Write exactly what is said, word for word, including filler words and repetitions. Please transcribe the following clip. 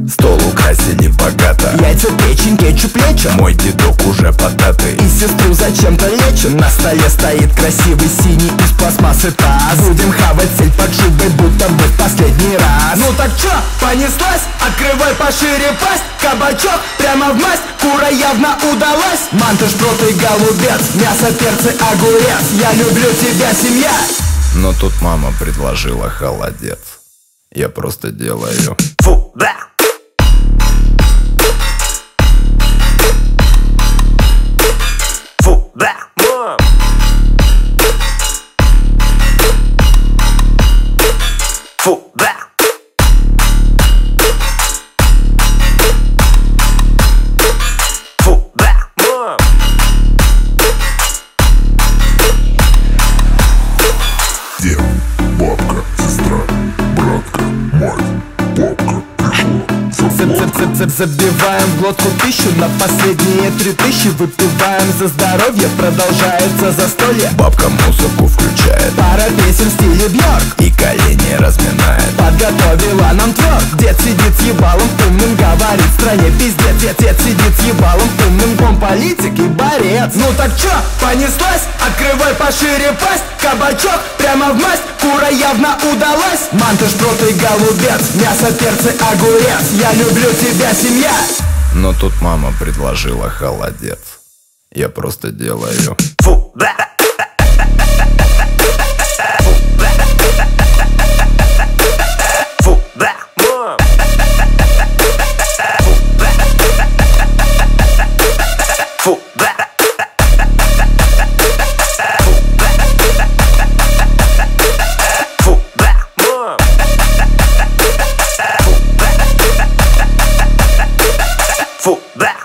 Стол украсили богато. Яйца, печень, кетчуп, лечо. Мой дедок уже потатый И сестру зачем-то лечит. На столе стоит красивый синий из пластмассы таз. Будем хавать сель под шубой, будто бы в последний раз. Ну так чё, понеслась? Открывай пошире пасть. Кабачок прямо в масть, кура явно удалась. Манты, шпроты, голубец, мясо, перцы, огурец. Я люблю тебя, семья. Но тут мама предложила холодец. Я просто делаю фу, да. Фу, да, мам. Фу, да. Фу, да, мам. Дед, бабка, сестра, братка, мать, папка пришла. Забиваем в глотку пищу на последние три тысячи. Выпиваем за здоровье, продолжается застолье. Бабка музыку включает, пара песен в стиле Бьорк и колени разминает. Подготовила нам тверк. Дед сидит с ебалом умным, говорит в стране пиздец. Дед, дед сидит с ебалом умным, он политик и борец. Ну так чё, понеслась? Открывай пошире пасть. Кабачок прямо в масть, кура явно удалась. Манты, шпроты, голубец, мясо, перцы, огурец. Я люблю тебя, семья. Но тут мама предложила холодец. Я просто делаю фу, да. Фу, да, мам. Фу, да. Фу, да, мам. Фу, да.